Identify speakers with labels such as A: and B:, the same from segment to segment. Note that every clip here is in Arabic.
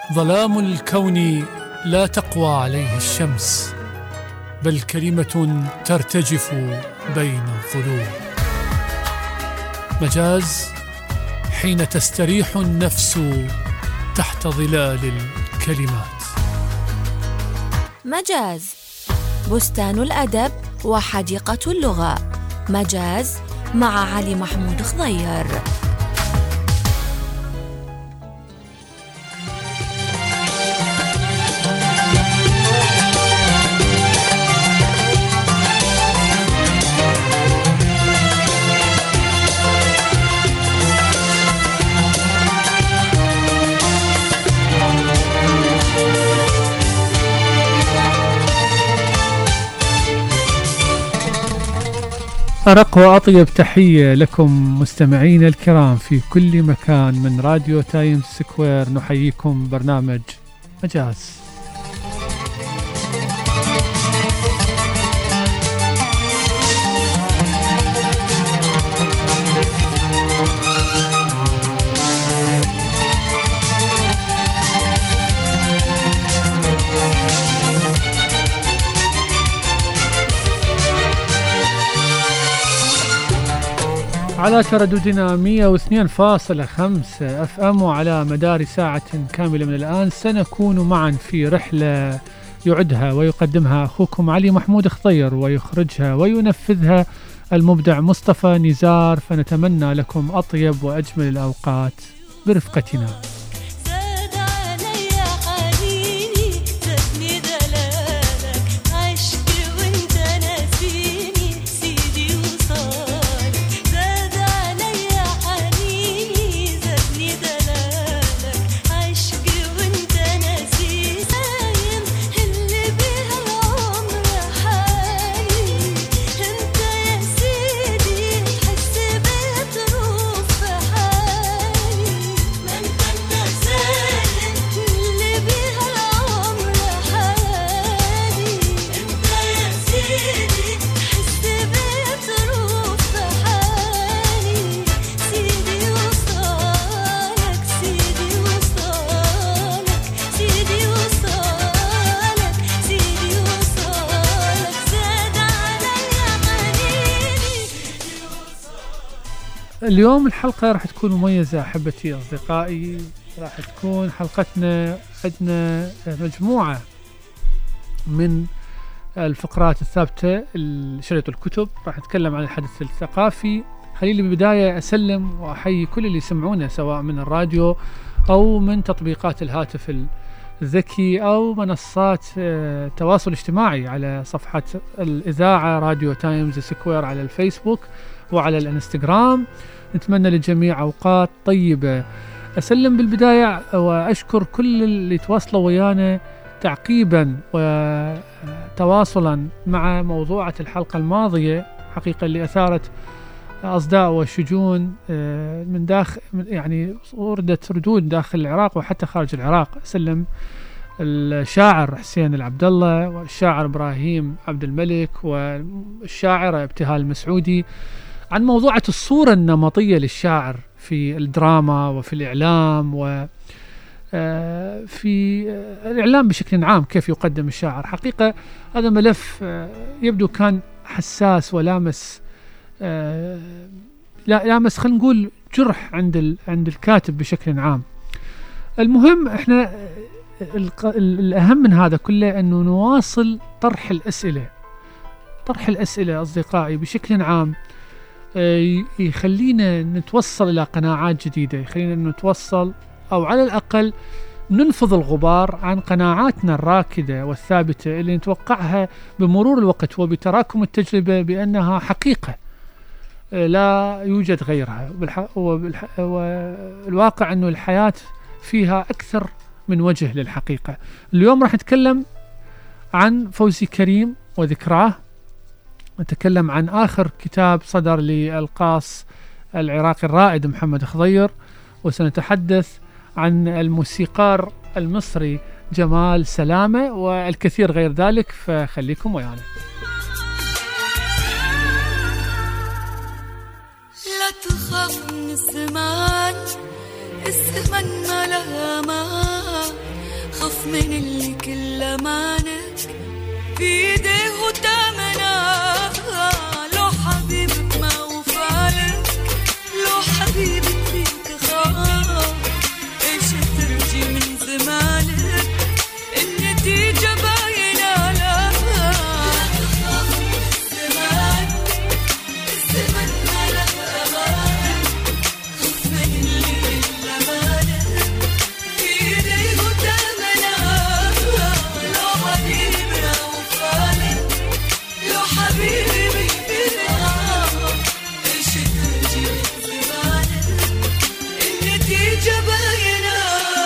A: ظلام الكون لا تقوى عليه الشمس، بل كلمة ترتجف بين الظلوم. مجاز حين تستريح النفس تحت ظلال الكلمات.
B: مجاز بستان الأدب وحديقة اللغة. مجاز مع علي محمود خضير.
A: أرق وأطيب تحية لكم مستمعين الكرام في كل مكان من راديو تايمز سكوير. نحييكم برنامج مجاز. على ترددنا 102.5 FM، وعلى مدار ساعة كاملة من الآن سنكون معا في رحلة يعدها ويقدمها أخوكم علي محمود خضير، ويخرجها وينفذها المبدع مصطفى نزار. فنتمنى لكم أطيب وأجمل الأوقات برفقتنا. اليوم الحلقة راح تكون مميزة أحبتي أصدقائي. راح تكون حلقتنا عندنا مجموعة من الفقرات الثابتة، شريط الكتب، راح نتكلم عن الحدث الثقافي. خليني بالبداية أسلم وأحيي كل اللي يسمعونا سواء من الراديو أو من تطبيقات الهاتف الذكي أو منصات التواصل الاجتماعي على صفحة الإذاعة راديو تايمز سكوير على الفيسبوك وعلى الانستغرام. نتمنى للجميع أوقات طيبة. أسلم بالبداية وأشكر كل اللي تواصلوا ويانا تعقيبا وتواصلا مع موضوعة الحلقة الماضية، حقيقة اللي أثارت أصداء وشجون من داخل، يعني وردت ردود داخل العراق وحتى خارج العراق. أسلم الشاعر حسين العبد الله والشاعر إبراهيم عبد الملك والشاعرة ابتهال المسعودي عن موضوعة الصورة النمطية للشاعر في الدراما وفي الإعلام وفي الإعلام بشكل عام، كيف يقدم الشاعر. حقيقة هذا ملف يبدو كان حساس ولامس لامس خلينا نقول جرح عند الكاتب بشكل عام. المهم احنا الأهم من هذا كله أنه نواصل طرح الأسئلة أصدقائي بشكل عام، يخلينا نتوصل إلى قناعات جديدة، يخلينا نتوصل أو على الأقل ننفض الغبار عن قناعاتنا الراكدة والثابتة اللي نتوقعها بمرور الوقت وبتراكم التجربة بأنها حقيقة لا يوجد غيرها. والواقع أنه الحياة فيها أكثر من وجه للحقيقة. اليوم راح نتكلم عن فوزي كريم وذكراه، نتكلم عن آخر كتاب صدر للقاص العراقي الرائد محمد خضير، وسنتحدث عن الموسيقار المصري جمال سلامة والكثير غير ذلك، فخليكم ويانا.
C: لا تخاف من الزمان، الزمن ما لها مان، خوف من اللي كل أمانك في ايديه وتامنك. لو حبيبك ما وفالك، لو حبيبك فيك خاف، ايش ترجي من زمانك النتيجة باينة لك. لا تخاف من الزمان، الزمن ما له أمان. خوف من اللي كل أمانك في ايديه وتامنك. لو حبيبنا وفالك، لو حبيبي فيك خاف، ايش ترجي من زمانك النتيجة باينة.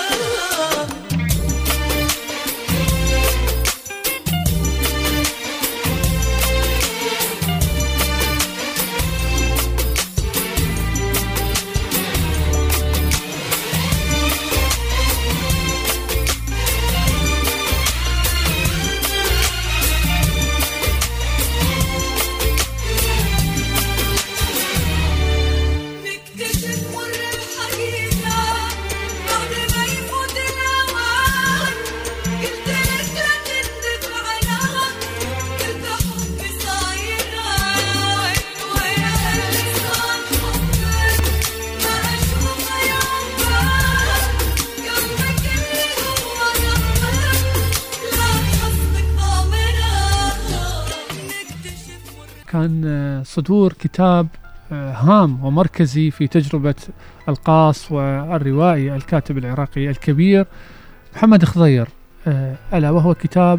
C: نكتشف مر الحقيقة بعد ما يفوت الأوان. قلت لك لا تندم عنها، قلت حبي صاير عين، ويا اللسان حبك ما أشوفه يوم بان. قلبك اللي هو نبضك لا تحسك ضامنها. نكتشف مر
A: كان صدور كتاب هام ومركزي في تجربة القاص والروائي الكاتب العراقي الكبير محمد خضير، ألا وهو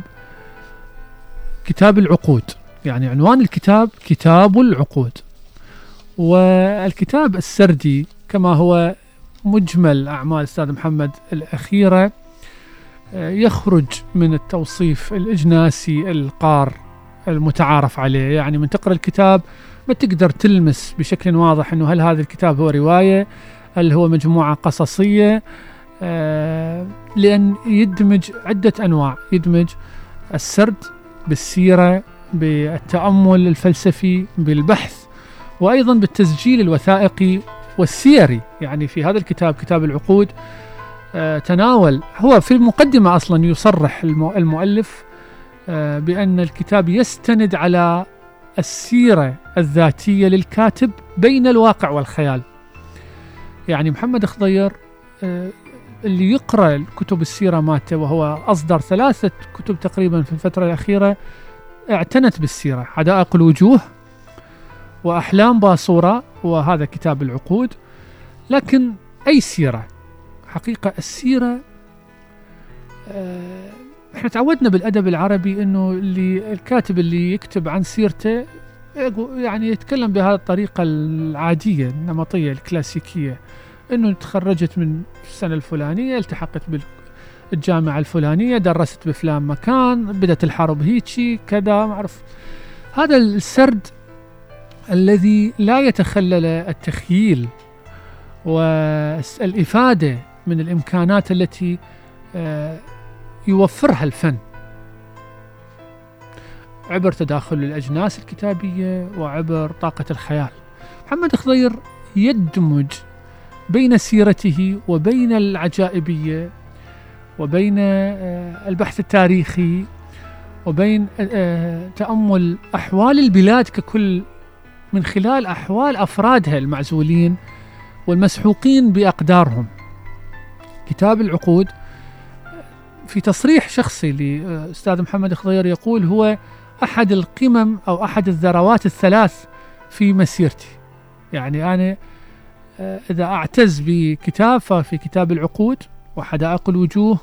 A: كتاب العقود. يعني عنوان الكتاب كتاب العقود، والكتاب السردي كما هو مجمل أعمال الأستاذ محمد الأخيرة يخرج من التوصيف الإجناسي القار المتعارف عليه. يعني من تقرأ الكتاب ما تقدر تلمس بشكل واضح أنه هل هذا الكتاب هو رواية، هل هو مجموعة قصصية، لأن يدمج عدة أنواع، يدمج السرد بالسيرة، بالتأمل الفلسفي، بالبحث، وأيضا بالتسجيل الوثائقي والسيري. يعني في هذا الكتاب كتاب العقود تناول، هو في المقدمة أصلا يصرح المؤلف بأن الكتاب يستند على السيرة الذاتية للكاتب بين الواقع والخيال. يعني محمد خضير اللي يقرأ كتب السيرة مالته، وهو أصدر 3 كتب تقريبا في الفترة الأخيرة اعتنت بالسيرة: حدائق الوجوه، وأحلام باصورة، وهذا كتاب العقود. لكن أي سيرة حقيقة، السيرة احنا تعودنا بالأدب العربي انه الكاتب اللي يكتب عن سيرته يعني يتكلم بهذه الطريقة العادية النمطية الكلاسيكية، انه تخرجت من السنة الفلانية، التحقت بالجامعة الفلانية، درست بفلان مكان، بدت الحرب هيجي كذا، معرف. هذا السرد الذي لا يتخلل التخييل والإفادة من الإمكانات التي يوفرها الفن عبر تداخل الأجناس الكتابية وعبر طاقة الخيال. محمد خضير يدمج بين سيرته وبين العجائبية وبين البحث التاريخي وبين تأمل أحوال البلاد ككل من خلال أحوال أفرادها المعزولين والمسحوقين بأقدارهم. كتاب العقود في تصريح شخصي لأستاذ محمد خضير يقول هو أحد القمم أو أحد الذروات الثلاث في مسيرتي. يعني أنا إذا أعتز بكتاب ففي كتاب العقود وحدائق الوجوه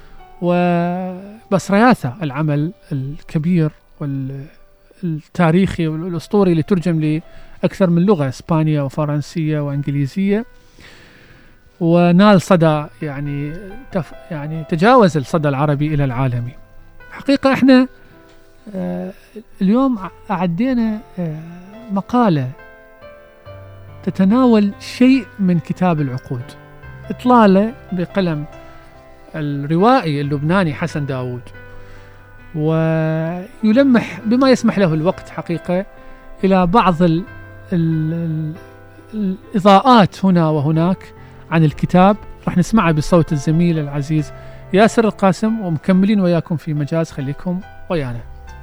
A: وبصرياثة، العمل الكبير والتاريخي والأسطوري اللي ترجم لأكثر من لغة، إسبانية وفرنسية وإنجليزية، ونال صدى يعني تجاوز الصدى العربي إلى العالمي. حقيقة إحنا اليوم أعدينا مقالة تتناول شيء من كتاب العقود، إطلالة بقلم الروائي اللبناني حسن داود، ويلمح بما يسمح له الوقت حقيقة إلى بعض الإضاءات هنا وهناك عن الكتاب. رح نسمعها بصوت الزميل العزيز ياسر القاسم، ومكملين وياكم في مجاز. خليكم ويانا.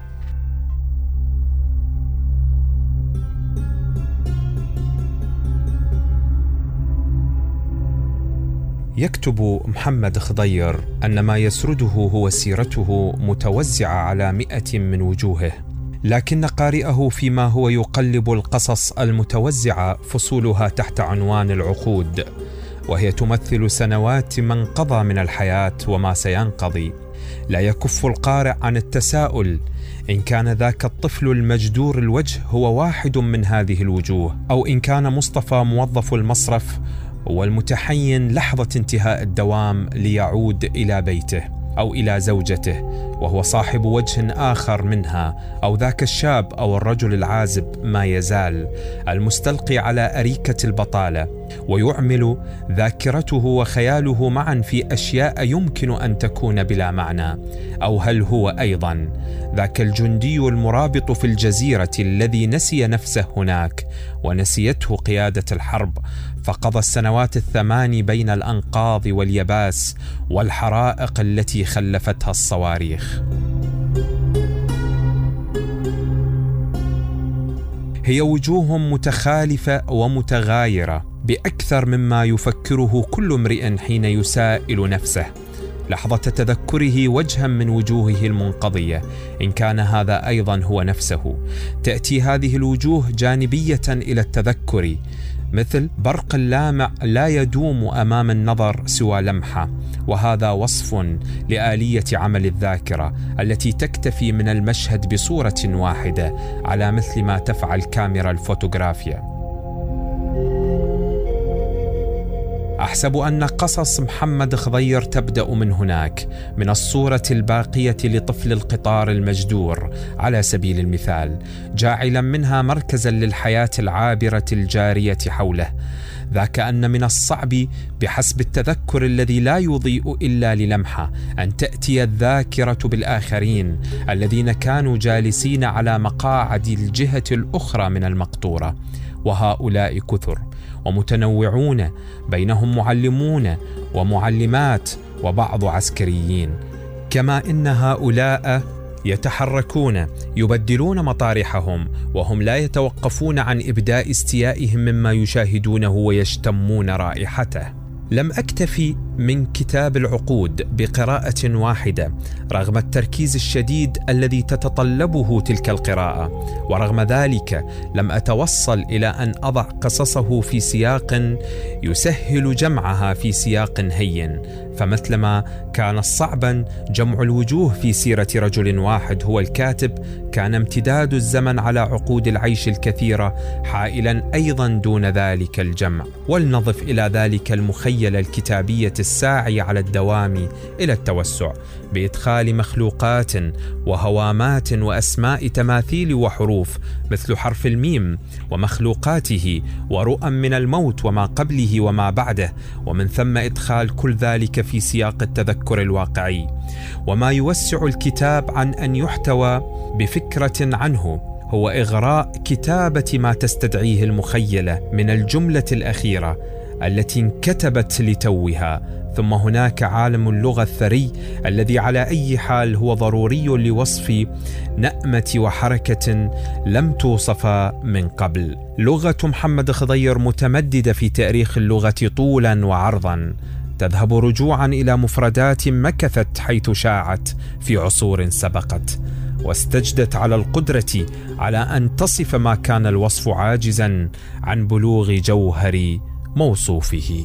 D: يكتب محمد خضير أن ما يسرده هو سيرته متوزعة على 100 من وجوهه، لكن قارئه فيما هو يقلب القصص المتوزعة فصولها تحت عنوان العقود، وهي تمثل سنوات من قضى من الحياة وما سينقضي. لا يكف القارئ عن التساؤل إن كان ذاك الطفل المجدور الوجه هو واحد من هذه الوجوه، أو إن كان مصطفى موظف المصرف والمتحين لحظة انتهاء الدوام ليعود إلى بيته أو إلى زوجته وهو صاحب وجه آخر منها، أو ذاك الشاب أو الرجل العازب ما يزال المستلقي على أريكة البطالة ويعمل ذاكرته وخياله معا في أشياء يمكن أن تكون بلا معنى. أو هل هو أيضا ذاك الجندي المرابط في الجزيرة الذي نسي نفسه هناك ونسيته قيادة الحرب، فقضى السنوات 8 بين الأنقاض واليباس والحرائق التي خلفتها الصواريخ؟ هي وجوه متخالفة ومتغايرة بأكثر مما يفكره كل امرئ حين يسائل نفسه لحظة تذكره وجها من وجوهه المنقضية، إن كان هذا أيضا هو نفسه. تأتي هذه الوجوه جانبية إلى التذكر، مثل برق لامع لا يدوم أمام النظر سوى لمحة، وهذا وصف لآلية عمل الذاكرة التي تكتفي من المشهد بصورة واحدة على مثل ما تفعل كاميرا الفوتوغرافيا. أحسب أن قصص محمد خضير تبدأ من هناك، من الصورة الباقية لطفل القطار المجدور على سبيل المثال، جاعلا منها مركزا للحياة العابرة الجارية حوله. ذاك أن من الصعب بحسب التذكر الذي لا يضيء إلا للمحة أن تأتي الذاكرة بالآخرين الذين كانوا جالسين على مقاعد الجهة الأخرى من المقطورة، وهؤلاء كثر ومتنوعون، بينهم معلمون ومعلمات وبعض عسكريين، كما إن هؤلاء يتحركون يبدلون مطارحهم وهم لا يتوقفون عن إبداء استيائهم مما يشاهدونه ويشتمون رائحته. لم أكتفي من كتاب العقود بقراءة واحدة رغم التركيز الشديد الذي تتطلبه تلك القراءة، ورغم ذلك لم أتوصل إلى أن أضع قصصه في سياق يسهل جمعها في سياق هين، فمثلما كان صعبا جمع الوجوه في سيرة رجل واحد هو الكاتب، كان امتداد الزمن على عقود العيش الكثيرة حائلا أيضا دون ذلك الجمع. ولنضف إلى ذلك المخيلة الكتابية الساعية على الدوام إلى التوسع بإدخال مخلوقات وهوامات وأسماء تماثيل وحروف مثل حرف الميم ومخلوقاته ورؤى من الموت وما قبله وما بعده، ومن ثم إدخال كل ذلك في سياق التذكر الواقعي. وما يوسع الكتاب عن أن يحتوى بفكرة عنه هو إغراء كتابة ما تستدعيه المخيلة من الجملة الأخيرة التي انكتبت لتوها. ثم هناك عالم اللغة الثري الذي على أي حال هو ضروري لوصف نأمة وحركة لم توصف من قبل. لغة محمد خضير متمددة في تاريخ اللغة طولا وعرضا، تذهب رجوعا إلى مفردات مكثت حيث شاعت في عصور سبقت، واستجدت على القدرة على أن تصف ما كان الوصف عاجزا عن بلوغ جوهر موصوفه.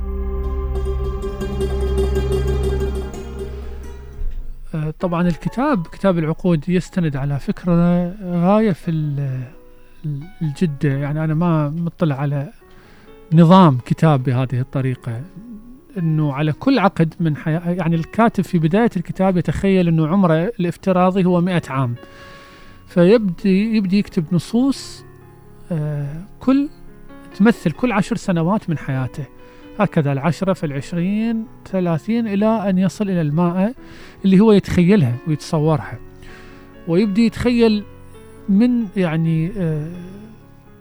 A: طبعا كتاب العقود يستند على فكرة غاية في الجدة، يعني أنا ما مطلع على نظام كتاب بهذه الطريقة، أنه على كل عقد من حياة، يعني الكاتب في بداية الكتاب يتخيل أنه عمره الافتراضي هو 100 عام، فيبدي يكتب نصوص تمثل كل 10 سنوات من حياته، هكذا 10 في 20 30 إلى أن يصل إلى 100 اللي هو يتخيلها ويتصورها، ويبدي يتخيل من يعني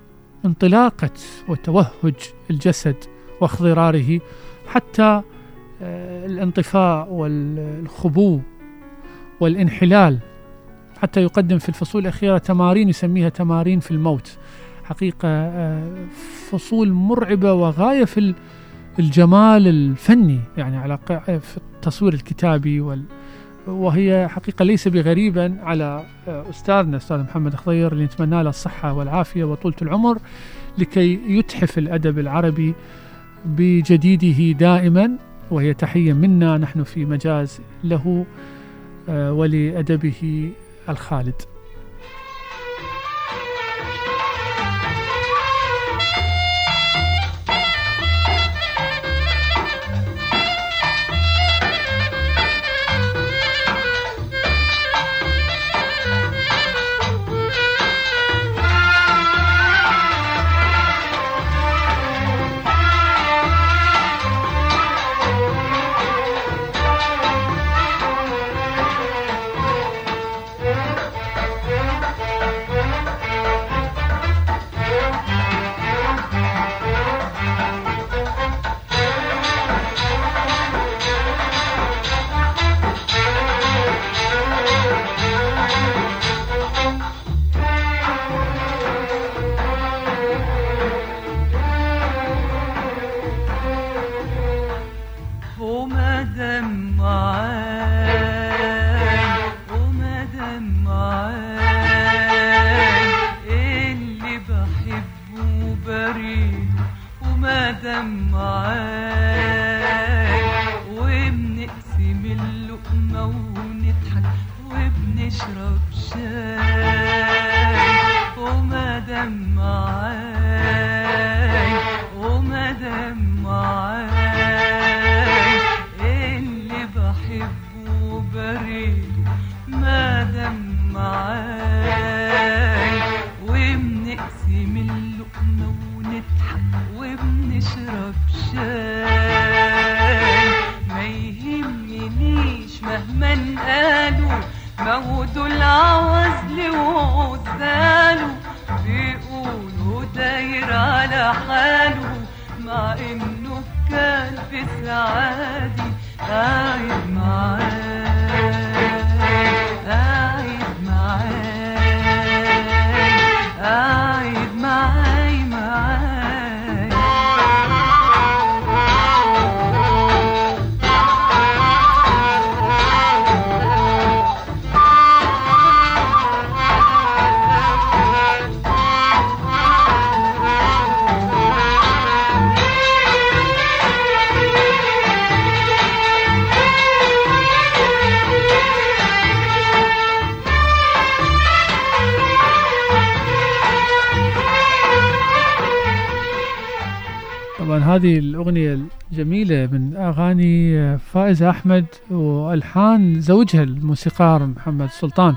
A: انطلاقة وتوهج الجسد واخضراره حتى الانطفاء والخبو والانحلال، حتى يقدم في الفصول الأخيرة تمارين يسميها تمارين في الموت. حقيقة فصول مرعبة وغاية في الجمال الفني، يعني على في التصوير الكتابي وهي حقيقة ليس بغريبا على أستاذنا أستاذ محمد خضير، اللي نتمنى له الصحة والعافية وطولة العمر لكي يتحف الأدب العربي بجديده دائما. وهي تحية منا نحن في مجاز له ولأدبه الخالد. هذه الأغنية الجميلة من أغاني فائزة أحمد وألحان زوجها الموسيقار محمد سلطان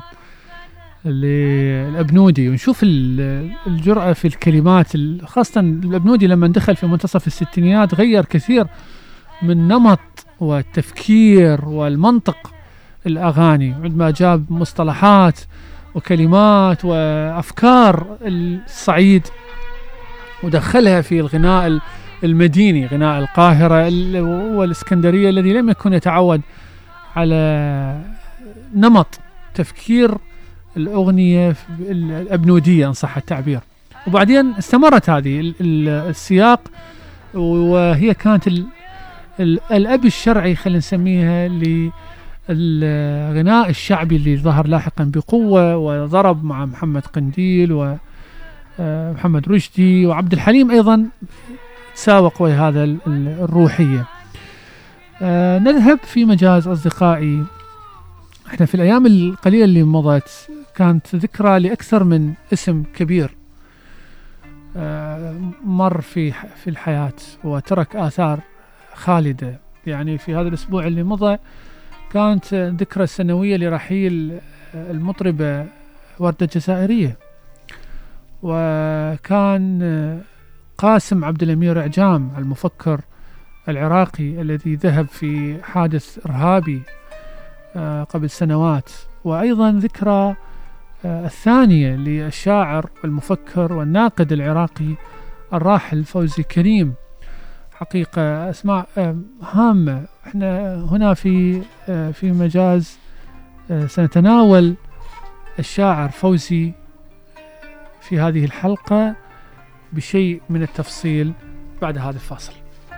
A: الأبنودي. ونشوف الجرأة في الكلمات، خاصة الأبنودي لما دخل في منتصف الستينيات غير كثير من نمط والتفكير والمنطق الأغاني، عندما جاب مصطلحات وكلمات وأفكار الصعيد ودخلها في الغناء المديني، غناء القاهرة والإسكندرية الذي لم يكن يتعود على نمط تفكير الأغنية الأبنودية إن صح التعبير. وبعدين استمرت هذه السياق، وهي كانت الأب الشرعي خلينا نسميها للغناء الشعبي اللي ظهر لاحقا بقوة وضرب مع محمد قنديل ومحمد رشدي وعبد الحليم أيضا تساوق ويا هذا الروحية. نذهب في مجاز أصدقائي. احنا في الأيام القليلة اللي مضت كانت ذكرى لأكثر من اسم كبير مر في الحياة وترك آثار خالدة. يعني في هذا الأسبوع اللي مضى كانت ذكرى السنوية لرحيل المطربة وردة الجزائرية، وكان قاسم عبد الأمير عجام المفكر العراقي الذي ذهب في حادث إرهابي قبل سنوات. وأيضا ذكرى الثانية للشاعر والمفكر والناقد العراقي الراحل فوزي كريم. حقيقة أسماء هامة. احنا هنا في مجاز سنتناول الشاعر فوزي في هذه الحلقة بشيء من التفصيل بعد هذا الفاصل.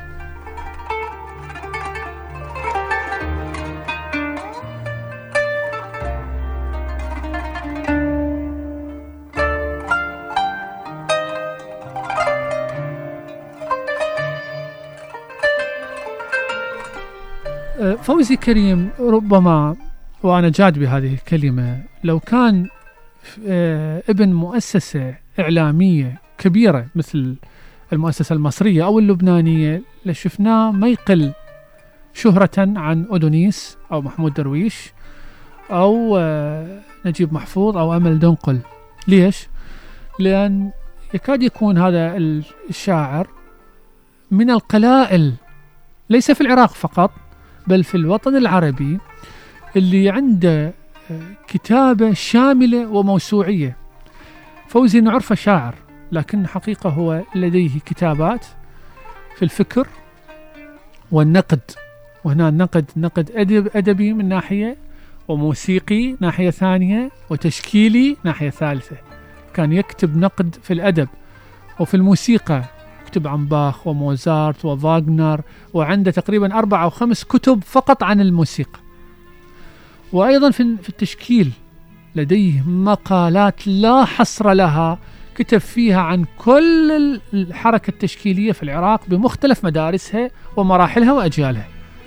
A: فوزي كريم ربما، وأنا جاد بهذه الكلمة، لو كان ابن مؤسسة إعلامية كبيرة مثل المؤسسة المصرية أو اللبنانية لشفناه ما يقل شهرة عن أدونيس أو محمود درويش أو نجيب محفوظ أو أمل دنقل. ليش؟ لأن يكاد يكون هذا الشاعر من القلائل ليس في العراق فقط بل في الوطن العربي اللي عنده كتابة شاملة وموسوعية. فوزي نعرفه شاعر، لكن حقيقة هو لديه كتابات في الفكر والنقد، وهنا نقد أدبي من ناحية، وموسيقي ناحية ثانية، وتشكيلي ناحية ثالثة. كان يكتب نقد في الأدب وفي الموسيقى، يكتب عن باخ وموزارت وفاغنر، وعنده تقريبا 4 أو 5 كتب فقط عن الموسيقى. وأيضا في التشكيل لديه مقالات لا حصر لها، كتب فيها عن كل الحركة التشكيلية في العراق بمختلف مدارسها ومراحلها وأجيالها.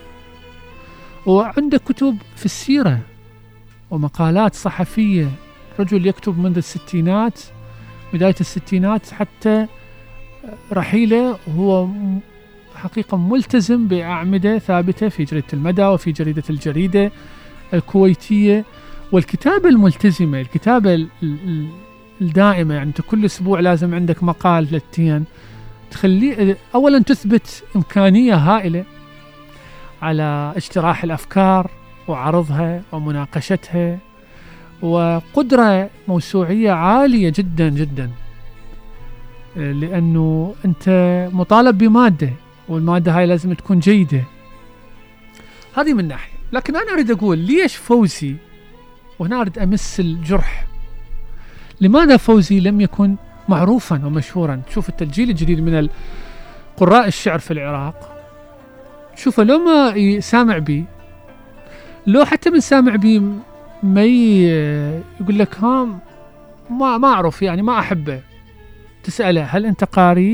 A: وعنده كتب في السيرة ومقالات صحفية. رجل يكتب منذ الستينات، بداية الستينات حتى رحيله، وهو حقيقة ملتزم بأعمدة ثابتة في جريدة المدى وفي جريدة الجريدة الكويتية. والكتابة الملتزمة، الكتابة الدائمة، يعني أنت كل أسبوع لازم عندك مقال 3 تخلي أولا تثبت إمكانية هائلة على اجتراح الأفكار وعرضها ومناقشتها، وقدرة موسوعية عالية جدا جدا، لأنه أنت مطالب بمادة، والمادة هاي لازم تكون جيدة. هذه من ناحية. لكن أنا أريد أقول ليش فوزي، وهنا أريد أمس الجرح، لماذا فوزي لم يكن معروفا ومشهورا؟ شوف الجيل الجديد من قراء الشعر في العراق، شوفه لو ما يسامع بي، لو حتى من سامع بي ما يقول لك ها ما أعرف، يعني ما أحبه. تسأله هل أنت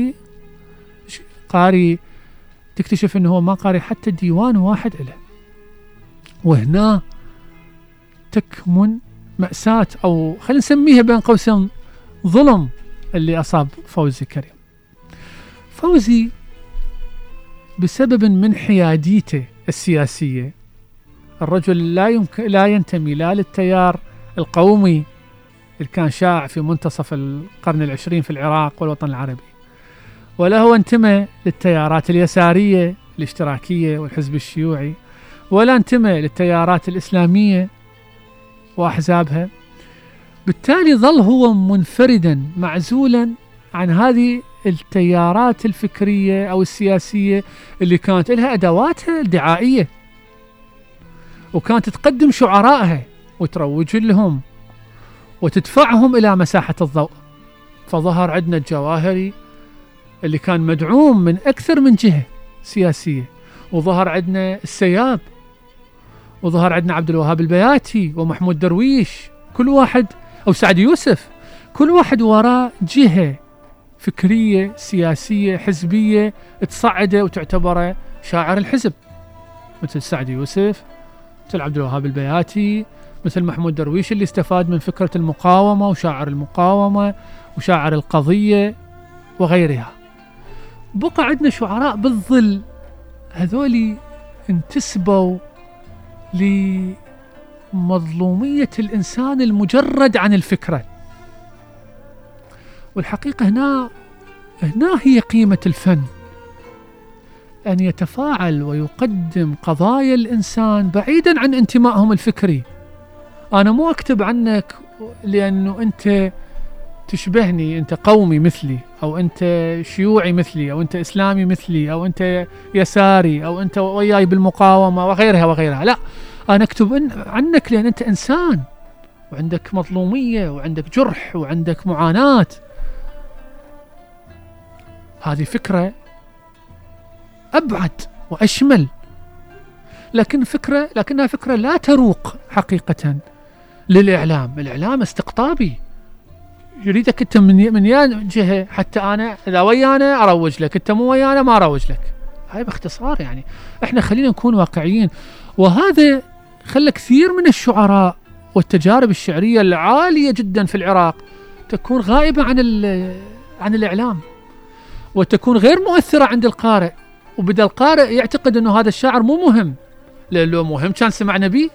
A: قاري؟ تكتشف أنه هو ما قاري حتى ديوان واحد له. وهنا تكمن مأساة، أو خلينا نسميها بين قوسين ظلم اللي أصاب فوزي كريم. فوزي بسبب من حياديته السياسية، الرجل لا ينتمي لا للتيار القومي اللي كان شائع في منتصف القرن العشرين في العراق والوطن العربي، ولا هو انتمى للتيارات اليسارية الاشتراكية والحزب الشيوعي، ولا انتمى للتيارات الإسلامية وأحزابها. بالتالي ظل هو منفردا معزولا عن هذه التيارات الفكرية أو السياسية اللي كانت لها أدواتها الدعائية، وكانت تقدم شعرائها وتروج لهم وتدفعهم إلى مساحة الضوء. فظهر عندنا الجواهري اللي كان مدعوم من أكثر من جهة سياسية، وظهر عندنا السياب، وظهر عندنا عبد الوهاب البياتي ومحمود درويش، كل واحد، أو سعد يوسف، كل واحد وراء جهة فكرية سياسية حزبية تصعده وتعتبره شاعر الحزب، مثل سعد يوسف، مثل عبد الوهاب البياتي، مثل محمود درويش اللي استفاد من فكرة المقاومة وشاعر المقاومة وشاعر القضية وغيرها. بقى عندنا شعراء بالظل، هذولي انتسبوا لمظلومية الإنسان المجرد عن الفكرة. والحقيقة هنا هي قيمة الفن، أن يتفاعل ويقدم قضايا الإنسان بعيدا عن انتمائهم الفكري. أنا مو أكتب عنك لأنه أنت تشبهني، أنت قومي مثلي، أو أنت شيوعي مثلي، أو أنت إسلامي مثلي، أو أنت يساري، أو أنت وياي بالمقاومة وغيرها وغيرها. لا، أنا أكتب عنك لأن أنت إنسان وعندك مظلومية وعندك جرح وعندك معاناة. هذه فكرة أبعد وأشمل، لكنها فكرة لا تروق حقيقة للإعلام. الإعلام استقطابي، يريدك أنت من يا جهة، حتى أنا إذا ويانا أروج لك، أنت مو ويانا ما أروج لك. هاي باختصار يعني. إحنا خلينا نكون واقعيين، وهذا خلى كثير من الشعراء والتجارب الشعرية العالية جدا في العراق تكون غائبة عن الإعلام، وتكون غير مؤثرة عند القارئ، وبدأ القارئ يعتقد أنه هذا الشاعر مو مهم، لأنه مهم كان سمعنا به.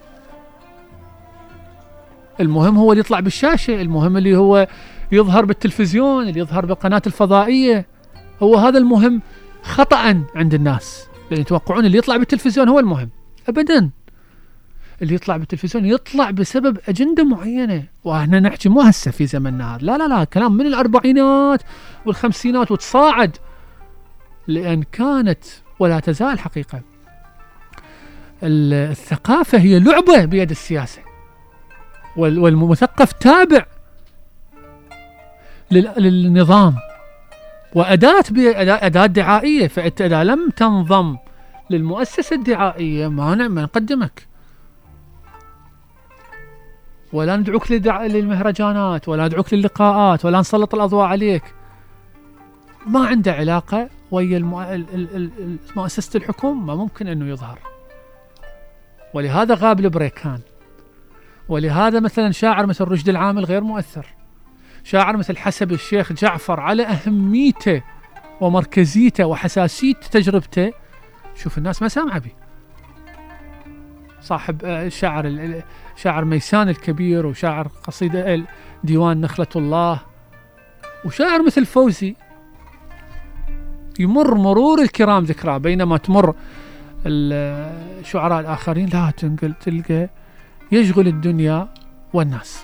A: المهم هو اللي يطلع بالشاشة، المهم اللي هو يظهر بالتلفزيون، اللي يظهر بالقناة الفضائية، هو هذا المهم. خطأ عند الناس، لأن يتوقعون اللي يطلع بالتلفزيون هو المهم. أبدا، اللي يطلع بالتلفزيون يطلع بسبب أجندة معينة، وإحنا نحكي مو هسه في زمننا هذا، لا، كلام من الأربعينات والخمسينات وتصاعد، لأن كانت ولا تزال حقيقة الثقافة هي لعبة بيد السياسة، والمثقف تابع للنظام، وأداة دعائية. فأنت إذا لم تنضم للمؤسسة الدعائية ما نقدمك، ولا ندعوك للمهرجانات، ولا ندعوك للقاءات، ولا نسلط الأضواء عليك. ما عنده علاقة ويا مؤسسة الحكومة، ما ممكن أنه يظهر. ولهذا غاب البريكان، ولهذا مثلا شاعر مثل رشد العامل غير مؤثر، شاعر مثل حسب الشيخ جعفر على أهميته ومركزيته وحساسية تجربته، شوف الناس ما سامعة به. صاحب شاعر ميسان الكبير، وشاعر قصيدة ديوان نخلة الله، وشاعر مثل فوزي يمر مرور الكرام ذكرى، بينما تمر الشعراء الآخرين لا تلقى يشغل الدنيا والناس.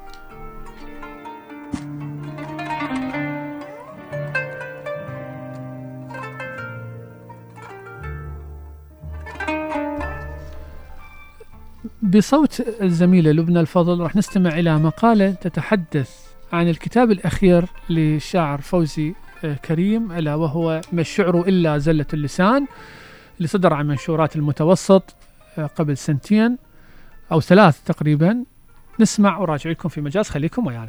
A: بصوت الزميلة لبنى الفضل راح نستمع إلى مقالة تتحدث عن الكتاب الأخير للشاعر فوزي كريم، ألا وهو ما الشعر إلا زلة اللسان، اللي صدر عن منشورات المتوسط قبل 2 أو 3 تقريبا. نسمع وراجع لكم في مجاز، خليكم ويانا.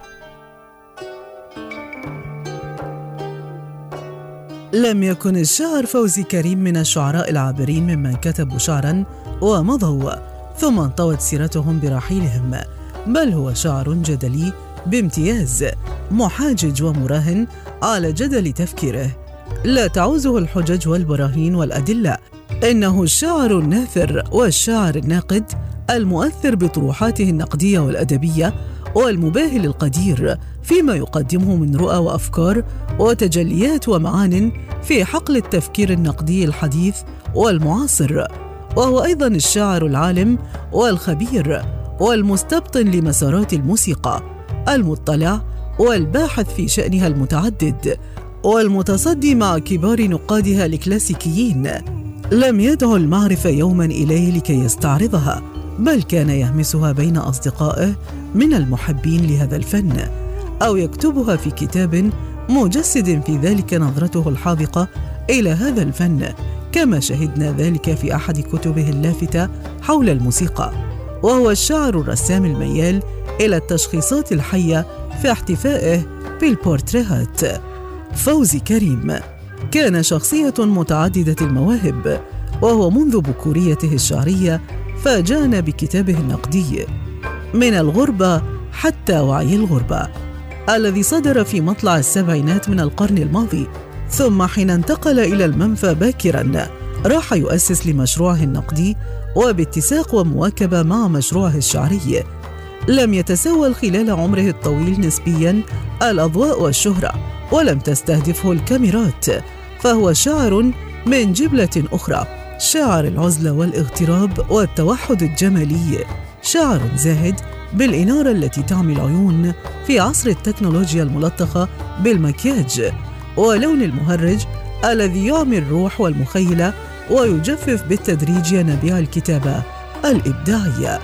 E: لم يكن الشاعر فوزي كريم من الشعراء العابرين ممن كتبوا شعرا ومضوا ثم انطوت سيرتهم برحيلهم، بل هو شاعر جدلي بامتياز، محاجج ومراهن على جدل تفكيره، لا تعوزه الحجج والبراهين والأدلة. إنه الشاعر الناثر والشاعر الناقد المؤثر بطروحاته النقدية والأدبية، والمباهل القدير فيما يقدمه من رؤى وأفكار وتجليات ومعان في حقل التفكير النقدي الحديث والمعاصر. وهو أيضاً الشاعر العالم والخبير والمستبطن لمسارات الموسيقى، المطلع والباحث في شأنها المتعدد، والمتصدي مع كبار نقادها الكلاسيكيين. لم يدعو المعرفة يوماً إليه لكي يستعرضها، بل كان يهمسها بين أصدقائه من المحبين لهذا الفن، أو يكتبها في كتاب مجسد في ذلك نظرته الحاذقة إلى هذا الفن، كما شهدنا ذلك في أحد كتبه اللافتة حول الموسيقى. وهو الشاعر الرسام الميال إلى التشخيصات الحية في احتفائه بالبورتريهات. فوزي كريم كان شخصية متعددة المواهب، وهو منذ بكوريته الشعرية فاجأنا بكتابه النقدي من الغربة حتى وعي الغربة، الذي صدر في مطلع السبعينات من القرن الماضي، ثم حين انتقل إلى المنفى باكراً راح يؤسس لمشروعه النقدي، وباتساق ومواكبة مع مشروعه الشعري. لم يتسول خلال عمره الطويل نسبياً الأضواء والشهرة، ولم تستهدفه الكاميرات، فهو شاعر من جبلة أخرى، شاعر العزلة والاغتراب والتوحد الجمالي، شاعر زاهد بالإنارة التي تعمي العيون في عصر التكنولوجيا الملطخة بالمكياج، ولون المهرج الذي يعمي الروح والمخيلة ويجفف بالتدريج ينابيع الكتابة الإبداعية.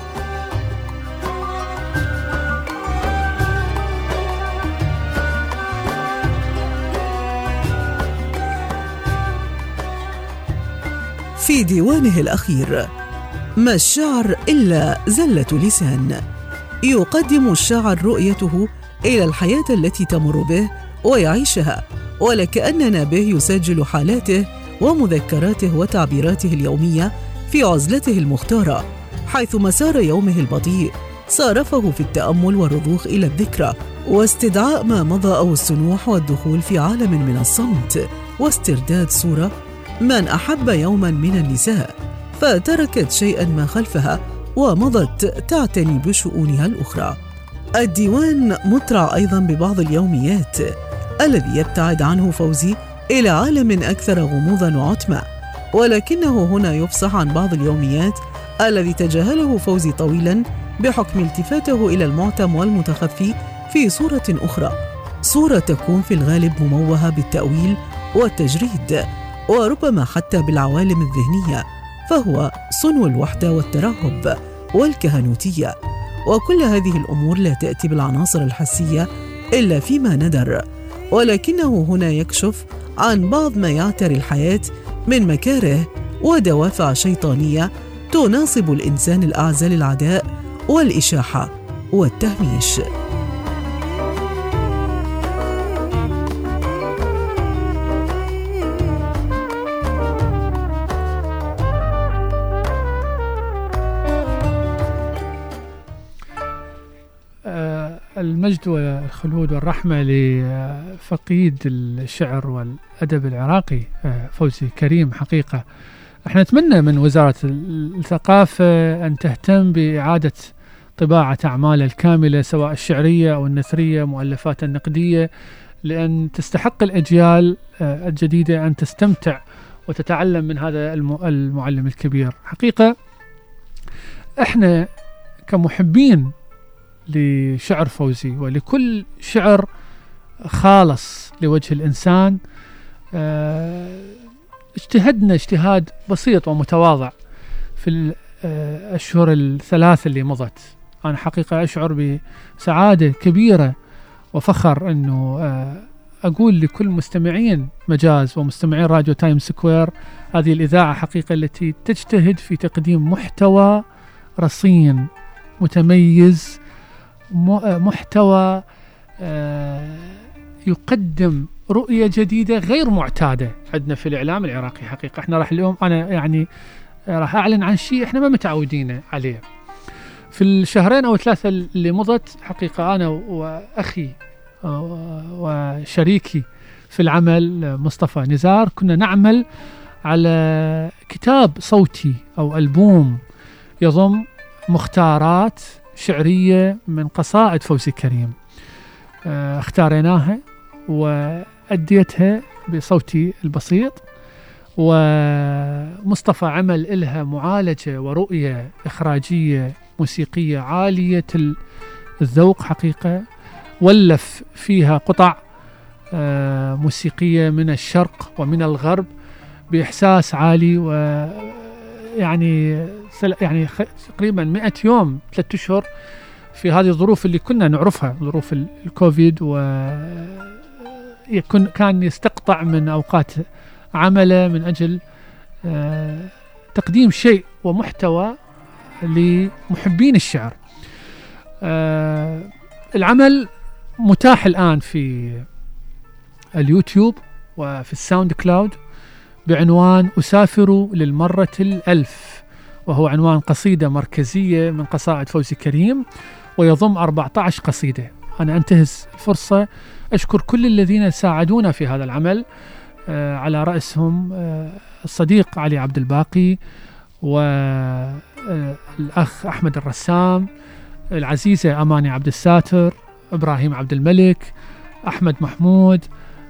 E: في ديوانه الأخير ما الشعر إلا زلة لسان، يقدم الشاعر رؤيته إلى الحياة التي تمر به ويعيشها، ولكأننا به يسجل حالاته ومذكراته وتعبيراته اليومية في عزلته المختارة، حيث مسار يومه البطيء صارفه في التأمل والرضوخ إلى الذكرى واستدعاء ما مضى أو السنوح والدخول في عالم من الصمت واسترداد صورة من أحب يوما من النساء فتركت شيئا ما خلفها ومضت تعتني بشؤونها الأخرى. الديوان مطرع أيضا ببعض اليوميات الذي يبتعد عنه فوزي إلى عالم أكثر غموضا وعتمة، ولكنه هنا يفصح عن بعض اليوميات الذي تجاهله فوزي طويلا بحكم التفاته إلى المعتم والمتخفي في صورة أخرى، صورة تكون في الغالب مموهة بالتأويل والتجريد وربما حتى بالعوالم الذهنية، فهو صنو الوحدة والترهب والكهنوتية، وكل هذه الأمور لا تأتي بالعناصر الحسية إلا فيما ندر، ولكنه هنا يكشف عن بعض ما يعتري الحياة من مكاره ودوافع شيطانية تناصب الإنسان الأعزى للعداء والإشاحة والتهميش.
A: المجد والخلود والرحمة لفقيد الشعر والأدب العراقي فوزي كريم. حقيقة احنا نتمنى من وزارة الثقافة أن تهتم بإعادة طباعة أعماله الكاملة سواء الشعرية أو النثرية، مؤلفات النقدية، لأن تستحق الأجيال الجديدة أن تستمتع وتتعلم من هذا المعلم الكبير. حقيقة احنا كمحبين لشعر فوزي ولكل شعر خالص لوجه الإنسان اجتهدنا اجتهاد بسيط ومتواضع في الأشهر الثلاث اللي مضت. أنا حقيقة أشعر بسعادة كبيرة وفخر أنه أقول لكل مستمعين مجاز ومستمعين راديو تايم سكوير، هذه الإذاعة حقيقة التي تجتهد في تقديم محتوى رصين متميز، محتوى يقدم رؤية جديدة غير معتادة عندنا في الإعلام العراقي. حقيقة احنا راح اليوم أنا يعني راح أعلن عن شيء احنا ما متعودين عليه. في الشهرين أو ثلاثة اللي مضت حقيقة أنا وأخي وشريكي في العمل مصطفى نزار كنا نعمل على كتاب صوتي أو ألبوم يضم مختارات شعرية من قصائد فوزي كريم. اختاريناها وأديتها بصوتي البسيط، ومصطفى عمل إلها معالجة ورؤية إخراجية موسيقية عالية الذوق. حقيقة ولف فيها قطع موسيقية من الشرق ومن الغرب بإحساس عالي، ويعني تقريبا 100 يوم 3 أشهر في هذه الظروف اللي كنا نعرفها، ظروف الكوفيد، كان يستقطع من أوقات عمله من أجل تقديم شيء ومحتوى لمحبين الشعر. العمل متاح الآن في اليوتيوب وفي الساوند كلاود بعنوان أسافر للمرة 1000، وهو عنوان قصيدة مركزية من قصائد فوزي كريم ويضم 14 قصيدة. أنا أنتهز الفرصة أشكر كل الذين ساعدونا في هذا العمل، على رأسهم الصديق علي عبد الباقي والأخ أحمد الرسام، العزيزة أماني عبد الساتر، إبراهيم عبد الملك، أحمد محمود،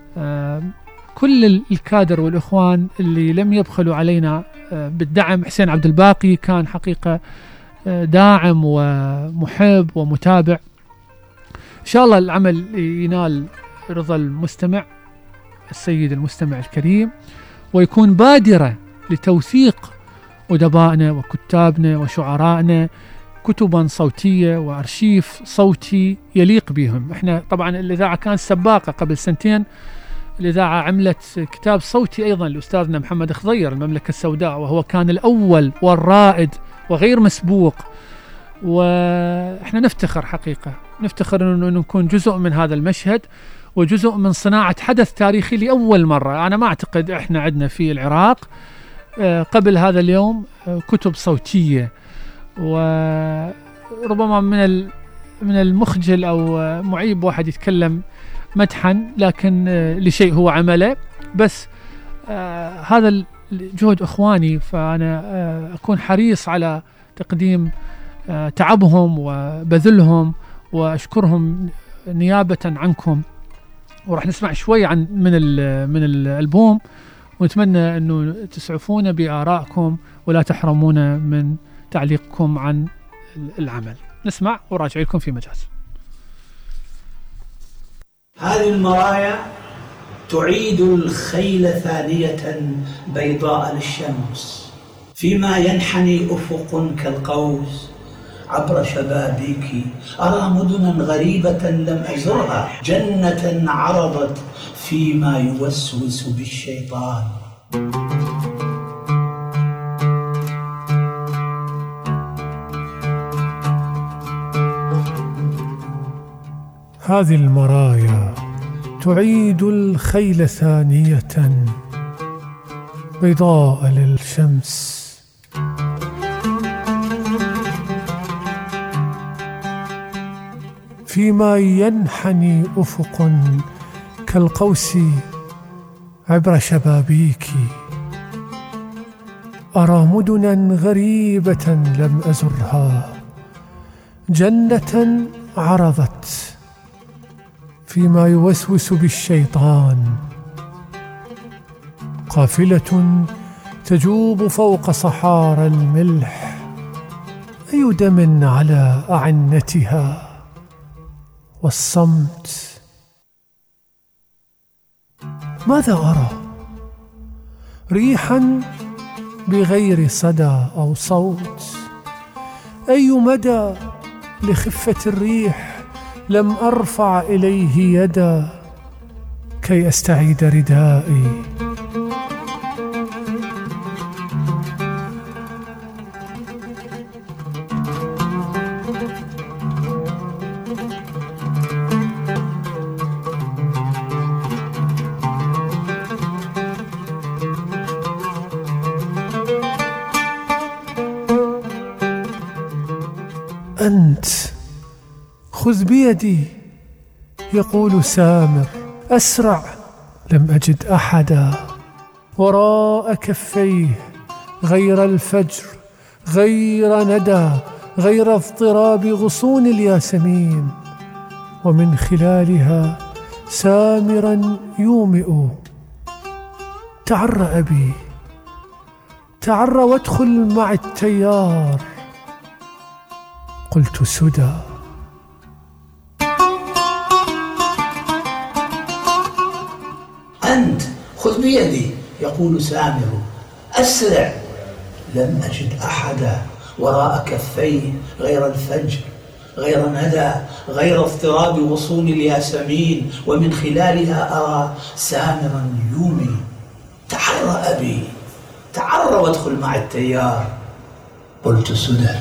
A: كل الكادر والإخوان اللي لم يبخلوا علينا بالدعم. حسين عبد الباقي كان حقيقة داعم ومحب ومتابع. إن شاء الله العمل ينال رضا المستمع، السيد المستمع الكريم، ويكون بادرة لتوثيق أدبائنا وكتابنا وشعرائنا كتبا صوتية وأرشيف صوتي يليق بهم. احنا طبعا الإذاعة كانت سباقة قبل سنتين، الإذاعة عملت كتاب صوتي أيضا لأستاذنا محمد خضير، المملكة السوداء، وهو كان الأول والرائد وغير مسبوق. وإحنا نفتخر حقيقة، نفتخر أنه نكون جزء من هذا المشهد وجزء من صناعة حدث تاريخي لأول مرة. أنا ما أعتقد إحنا عندنا في العراق قبل هذا اليوم كتب صوتية، وربما من المخجل أو معيب واحد يتكلم مدحا، لكن لشيء هو عمله، بس هذا جهد إخواني، فأنا أكون حريص على تقديم تعبهم وبذلهم وأشكرهم نيابة عنكم. وراح نسمع شوي من الألبوم، ونتمنى أنه تسعفونا بآرائكم ولا تحرمونا من تعليقكم عن العمل. نسمع وراجع لكم في مجاز.
F: هذه المرايا تعيد الخيل ثانية بيضاء للشمس، فيما ينحني أفق كالقوس عبر شبابيك. أرى مدنا غريبة لم أزرها، جنة عرضت فيما يوسوس بالشيطان.
G: هذه المرايا تعيد الخيل ثانية بيضاء للشمس، فيما ينحني أفق كالقوس عبر شبابيك. أرى مدنا غريبة لم أزرها، جنة عرضت فيما يوسوس بالشيطان. قافلة تجوب فوق صحارى الملح، أي دم على أعنتها والصمت. ماذا أرى؟ ريحا بغير صدى أو صوت. أي مدى لخفة الريح لم أرفع إليه يدا كي أستعيد ردائي. أنت خذ بيدي، يقول سامر. أسرع، لم أجد أحدا. وراء كفيه غير الفجر، غير ندى، غير اضطراب غصون الياسمين، ومن خلالها سامرا يومئ. تعر أبي، تعر وادخل مع التيار. قلت سدى.
F: أنت خذ بيدي، يقول سامر. أسرع، لم أجد أحدا. وراء كفيه غير الفجر، غير ندى، غير اضطراب غصون الياسمين، ومن خلالها أرى سامرا يومي. تعر أبي، تعر وادخل مع التيار. قلت سدى.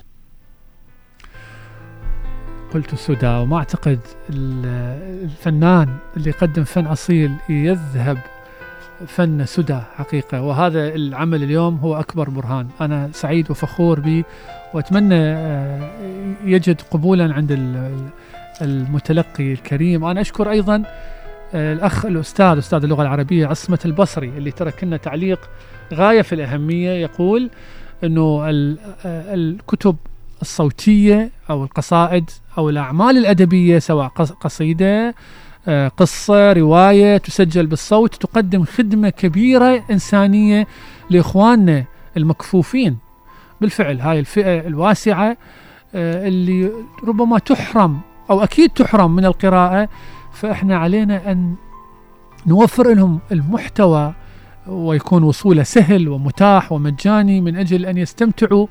A: قلت سدى. وما أعتقد الفنان اللي يقدم فن أصيل يذهب فن سدى حقيقة، وهذا العمل اليوم هو أكبر برهان. أنا سعيد وفخور به، وأتمنى يجد قبولا عند المتلقي الكريم. أنا أشكر أيضا الأخ الأستاذ أستاذ اللغة العربية عصمة البصري، اللي ترك لنا تعليق غاية في الأهمية. يقول أنه الكتب الصوتية أو القصائد أو الأعمال الأدبية، سواء قصيدة، قصة، رواية تسجل بالصوت، تقدم خدمة كبيرة إنسانية لإخواننا المكفوفين بالفعل هاي الفئة الواسعة اللي ربما تحرم أو أكيد تحرم من القراءة، فإحنا علينا أن نوفر لهم المحتوى ويكون وصوله سهل ومتاح ومجاني من أجل أن يستمتعوا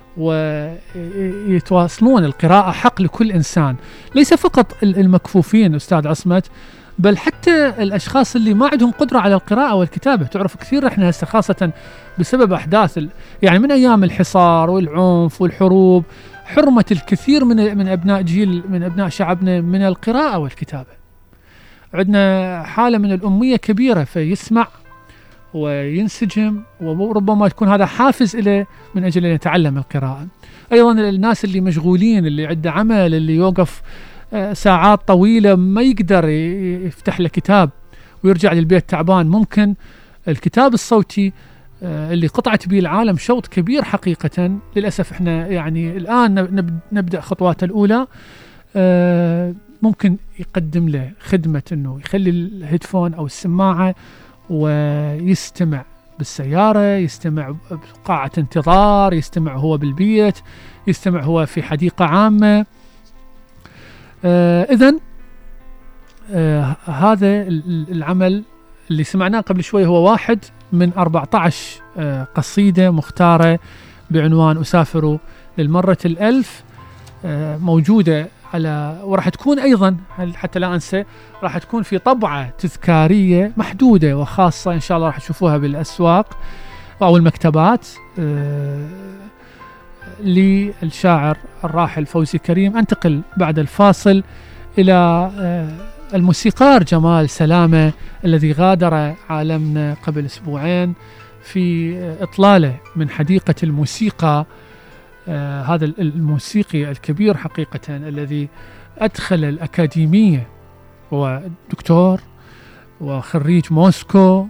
A: ويتواصلون. القراءة حق لكل إنسان، ليس فقط المكفوفين أستاذ عصمت، بل حتى الأشخاص اللي ما عندهم قدرة على القراءة والكتابة. تعرف كثير إحنا هسه خاصة بسبب أحداث يعني من أيام الحصار والعنف والحروب حرمت الكثير من أبناء جيل من أبناء شعبنا من القراءة والكتابة. عندنا حالة من الأمية كبيرة، فيسمع وينسجم وربما تكون هذا حافز إليه من أجل أن يتعلم القراءة. أيضا الناس اللي مشغولين، اللي عنده عمل، اللي يوقف ساعات طويلة ما يقدر يفتح له كتاب ويرجع للبيت تعبان، ممكن الكتاب الصوتي اللي قطعت به العالم شوط كبير حقيقة. للأسف احنا يعني الآن نبدأ خطواته الأولى، ممكن يقدم له خدمة أنه يخلي الهيدفون أو السماعة ويستمع بالسيارة، يستمع بقاعة انتظار، يستمع هو بالبيت، يستمع هو في حديقة عامة. إذن هذا العمل اللي سمعناه قبل شوي هو واحد من 14 قصيدة مختارة بعنوان أسافر للمرة 1000، موجودة على، وراح تكون أيضا حتى لا أنسى راح تكون في طبعة تذكارية محدودة وخاصة إن شاء الله راح تشوفوها بالأسواق أو المكتبات للشاعر الراحل فوزي كريم. أنتقل بعد الفاصل إلى الموسيقار جمال سلامة الذي غادر عالمنا قبل أسبوعين في إطلالة من حديقة الموسيقى. هذا الموسيقي الكبير حقيقة الذي أدخل الأكاديمية، هو دكتور وخريج موسكو،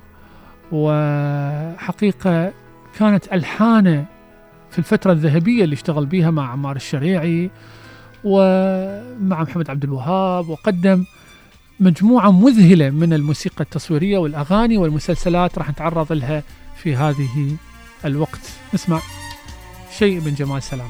A: وحقيقة كانت ألحانه في الفترة الذهبية اللي اشتغل بيها مع عمار الشريعي ومع محمد عبد الوهاب، وقدم مجموعة مذهلة من الموسيقى التصويرية والأغاني والمسلسلات راح نتعرض لها في هذه الوقت. نسمع شيء من جمال سلامة.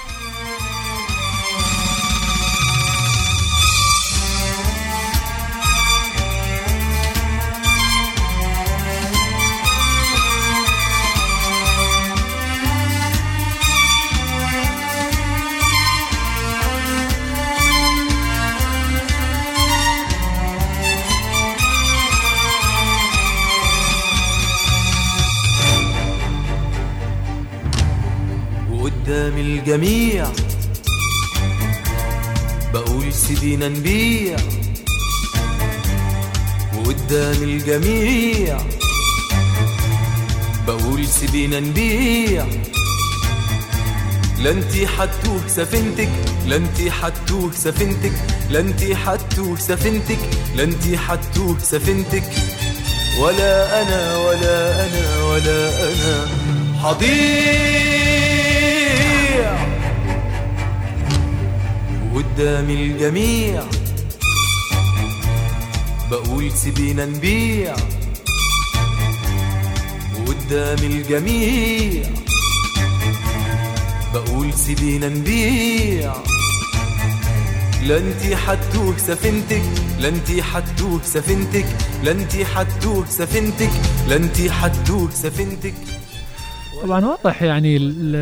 H: قدام الجميع بقول سيدينا نبيع، وقدام الجميع بقول سيدينا نبيع. لا انتي حتوه سفينتك، لا انتي حتوه سفينتك، لا انتي حتوه سفينتك، لا انتي حتوه سفينتك، ولا انا ولا انا ولا انا حضيع. قدام الجميع بقول سيبينا نبيع، وقدام الجميع بقول سيبينا نبيع. لا انتي حتوه سفينتك، لا انتي حتوه سفينتك، لا انتي حتوه سفينتك، لا انتي حتوه سفينتك.
A: طبعا واضح يعني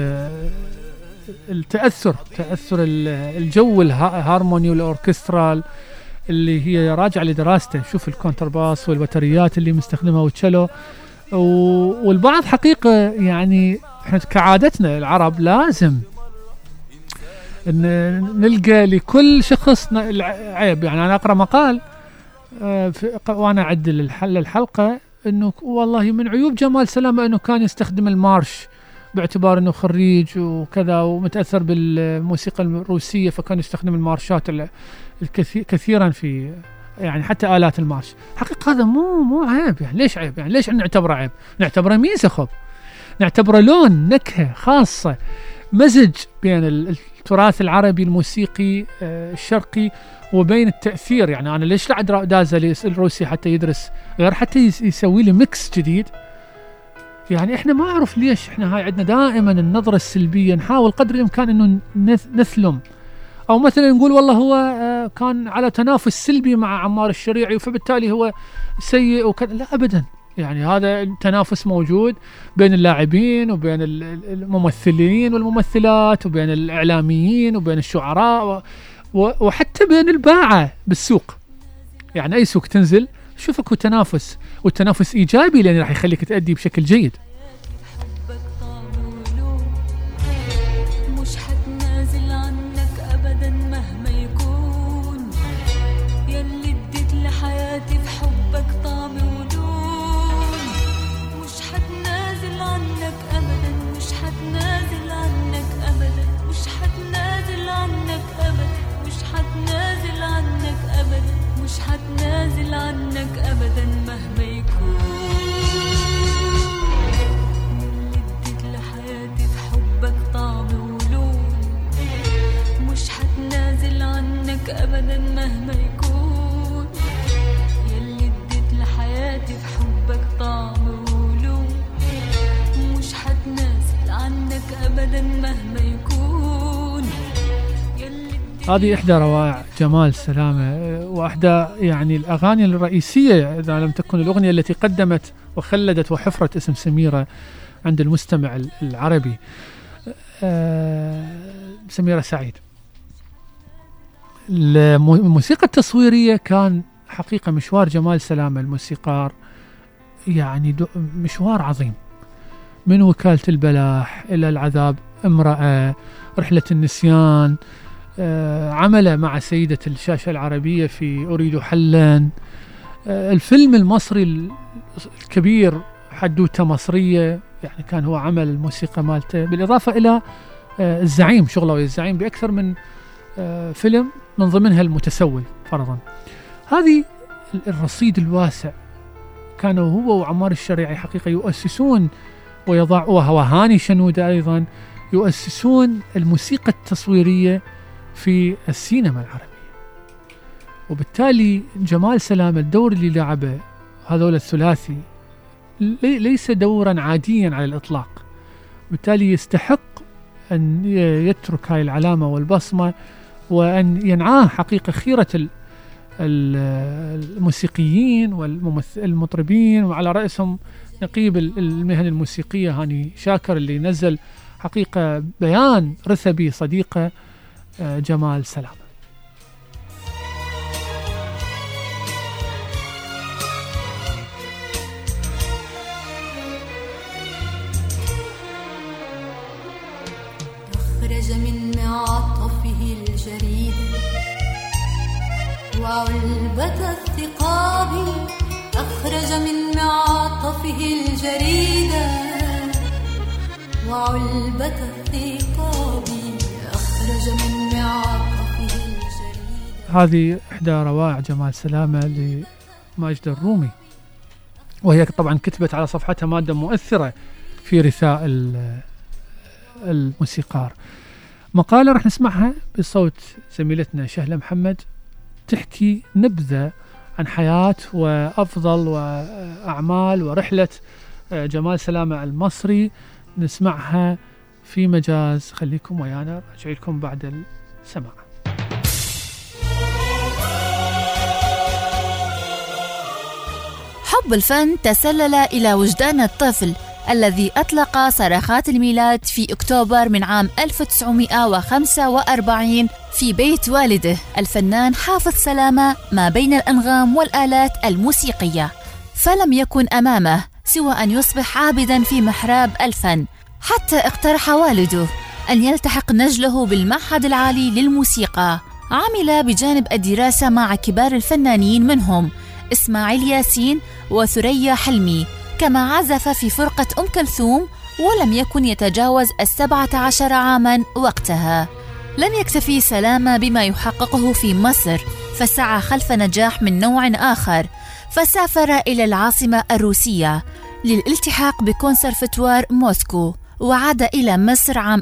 A: تأثر الجو الهارموني والأوركسترال اللي هي راجعة لدراسته. شوف الكونترباس والوتريات اللي مستخدمها والتشيلو، والبعض حقيقة يعني احنا كعادتنا العرب لازم ان نلقى لكل شخص عيب. يعني انا اقرأ مقال وانا اعدل الحلقة انه والله من عيوب جمال سلامة انه كان يستخدم المارش باعتبار انه خريج وكذا ومتاثر بالموسيقى الروسيه، فكان يستخدم المارشات كثيرا في يعني حتى آلات المارش. حقيقة هذا مو عيب. يعني ليش عيب؟ يعني ليش نعتبره عيب؟ نعتبره ميزة، خب نعتبره لون، نكهة خاصة، مزج بين التراث العربي الموسيقي الشرقي وبين التأثير. يعني أنا ليش لعد دازة الروسي حتى يدرس غير حتى يسوي لي ميكس جديد؟ يعني إحنا ما أعرف ليش إحنا هاي عندنا دائما النظرة السلبية، نحاول قدر الإمكان إنه نثلم، أو مثلا نقول والله هو كان على تنافس سلبي مع عمار الشريعي فبالتالي هو سيء وكذا. لا أبدا، يعني هذا التنافس موجود بين اللاعبين وبين الممثلين والممثلات وبين الإعلاميين وبين الشعراء وحتى بين الباعة بالسوق. يعني أي سوق تنزل شوفك هو تنافس، والتنافس إيجابي لأنه راح يخليك تأدي بشكل جيد.
C: مش حتنازل عنك أبدا مهما يكون، يلي اديت لحياتي بحبك طعم ولون. مش حتنازل عنك أبدا، مش حتنازل عنك أبدا، مش حتنازل عنك أبدا، مش حتنازل عنك أبدا، مش حتنازل عنك أبدا مهما يكون. يلي اديت لحياتي بحبك طعم ولون. مش حتنازل عنك أبدا مهما يكون، يلي اديت لحياتي بحبك طعم ولون. مش حتنازل عنك أبدا مهما يكون.
A: هذه إحدى روائع جمال سلامة، وإحدى يعني الأغاني الرئيسية إذا لم تكن الأغنية التي قدمت وخلدت وحفرت اسم سميرة عند المستمع العربي. سميرة سعيد. الموسيقى التصويرية كان حقيقة مشوار جمال سلامة الموسيقار، يعني مشوار عظيم، من وكالة البلاح إلى العذاب امرأة، رحلة النسيان، عمل مع سيدة الشاشة العربية في أريد حلا، الفيلم المصري الكبير حدوتة مصرية، يعني كان هو عمل الموسيقى مالته، بالإضافة إلى الزعيم، شغله ويا الزعيم بأكثر من فيلم من ضمنها المتسول فرضا. هذه الرصيد الواسع كانوا هو وعمار الشريعي حقيقة يؤسسون وهاني شنودة أيضا يؤسسون الموسيقى التصويرية في السينما العربية. وبالتالي جمال سلامة الدور اللي لعبه هذول الثلاثي ليس دورا عاديا على الإطلاق، بالتالي يستحق أن يترك هاي العلامة والبصمة، وأن ينعاه حقيقة خيرة الموسيقيين والمطربين، وعلى رأسهم نقيب المهن الموسيقية هاني شاكر اللي نزل حقيقة بيان رثبي صديقة جمال سلامة.
C: أخرج من معطفه الجريد وعلبة الثقاب، أخرج من معطفه الجريد وعلبة الثقاب، أخرج من معطفه الجريد.
A: هذه إحدى روائع جمال سلامة لماجد الرومي، وهي طبعا كتبت على صفحتها مادة مؤثرة في رثاء الموسيقار. مقالة رح نسمعها بصوت زميلتنا شهلة محمد، تحكي نبذة عن حياة وأفضل وأعمال ورحلة جمال سلامة المصري. نسمعها في مجاز، خليكم ويانا، رجع لكم بعد السماع.
B: حب الفن تسلل إلى وجدان الطفل الذي أطلق صرخات الميلاد في أكتوبر من عام 1945 في بيت والده الفنان حافظ سلامة ما بين الأنغام والآلات الموسيقية، فلم يكن أمامه سوى أن يصبح عابدا في محراب الفن، حتى اقترح والده أن يلتحق نجله بالمعهد العالي للموسيقى. عمل بجانب الدراسة مع كبار الفنانين منهم إسماعيل ياسين وثريا حلمي، كما عزف في فرقة أم كلثوم، ولم يكن يتجاوز 17 عاما وقتها. لم يكتفي سلامة بما يحققه في مصر، فسعى خلف نجاح من نوع آخر، فسافر إلى العاصمة الروسية للالتحاق بكونسرفتوار موسكو، وعاد إلى مصر عام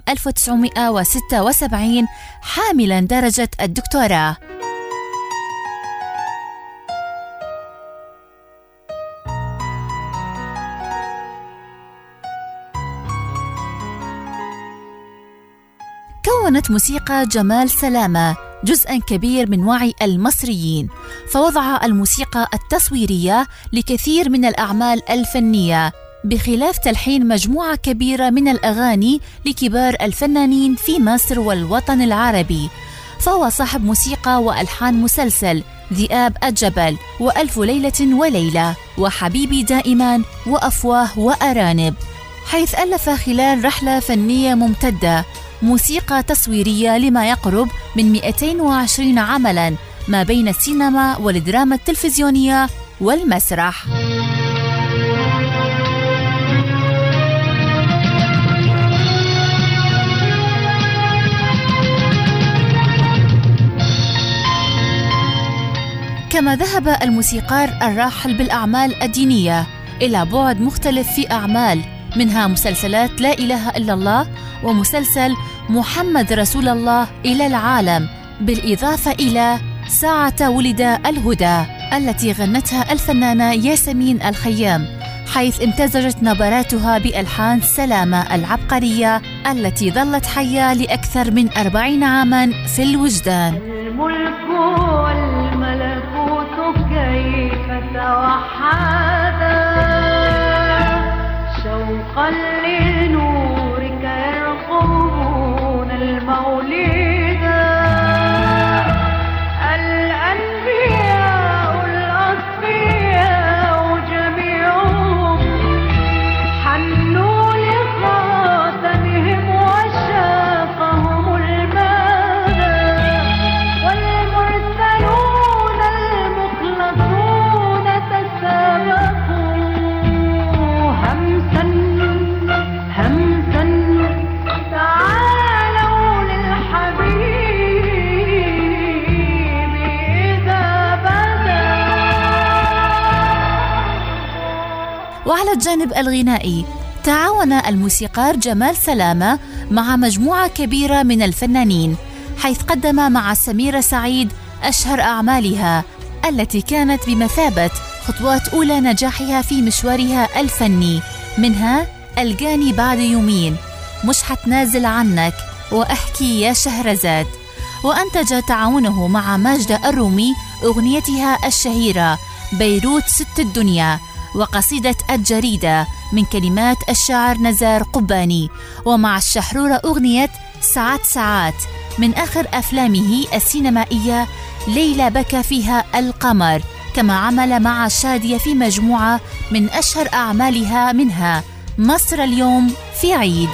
B: 1976 حاملا درجة الدكتوراه. كونت موسيقى جمال سلامة جزءاً كبير من وعي المصريين، فوضع الموسيقى التصويرية لكثير من الأعمال الفنية، بخلاف تلحين مجموعة كبيرة من الأغاني لكبار الفنانين في مصر والوطن العربي. فهو صاحب موسيقى وألحان مسلسل ذئاب الجبل وألف ليلة وليلة وحبيبي دائما وأفواه وأرانب، حيث ألف خلال رحلة فنية ممتدة موسيقى تصويرية لما يقرب من 220 عملاً ما بين السينما والدراما التلفزيونية والمسرح. كما ذهب الموسيقار الراحل بالأعمال الدينية إلى بعد مختلف في أعمال، منها مسلسلات لا إله إلا الله ومسلسل محمد رسول الله إلى العالم، بالإضافة إلى ساعة ولد الهدى التي غنتها الفنانة ياسمين الخيام، حيث امتزجت نبراتها بألحان سلامة العبقرية التي ظلت حية لأكثر من 40 عاماً في الوجدان.
I: الملك والملكوت كيف توحدا شوقا لنورك يرقبون المولدا، الأنبياء الأصفياء جميعهم حنوا لخاتمهم وشاقهم المدى، والمرسلون المخلصون تسابقوا همسا همسا تعالوا للحبيب إذا بدا.
B: وعلى الجانب الغنائي تعاون الموسيقار جمال سلامة مع مجموعة كبيرة من الفنانين، حيث قدم مع سميرة سعيد أشهر أعمالها التي كانت بمثابة خطوات أولى نجاحها في مشوارها الفني، منها ألقاني بعد يومين، مش حتنازل عنك، وأحكي يا شهرزاد. وأنتج تعاونه مع ماجدة الرومي أغنيتها الشهيرة بيروت ست الدنيا، وقصيدة الجريدة من كلمات الشاعر نزار قباني، ومع الشحرورة أغنية ساعات ساعات من آخر أفلامه السينمائية ليلة بكى فيها القمر. كما عمل مع شادية في مجموعة من أشهر أعمالها، منها مصر اليوم في عيد.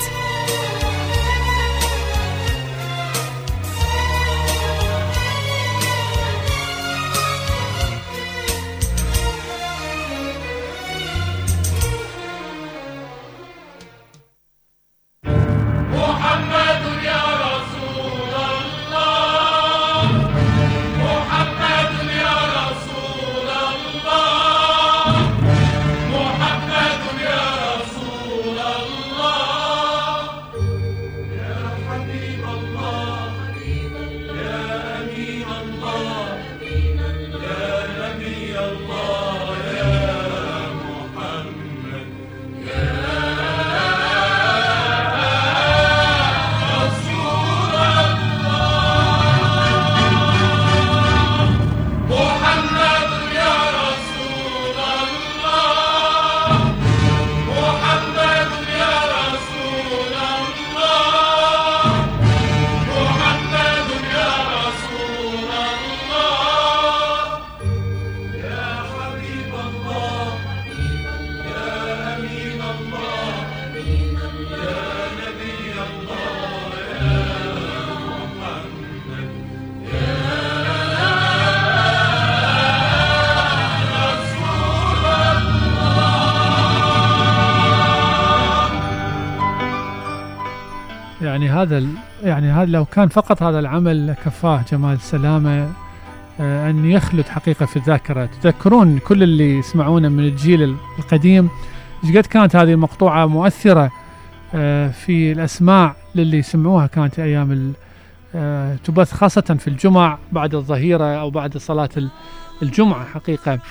A: يعني هذا لو كان فقط هذا العمل كفاه جمال سلامة أن يخلد حقيقة في الذاكرة. تذكرون كل اللي يسمعونه من الجيل القديم إيش قد كانت هذه المقطوعة مؤثرة في الأسماع للي يسمعوها. كانت أيام تبث خاصة في الجمع بعد الظهيرة أو بعد صلاة الجمعة حقيقة.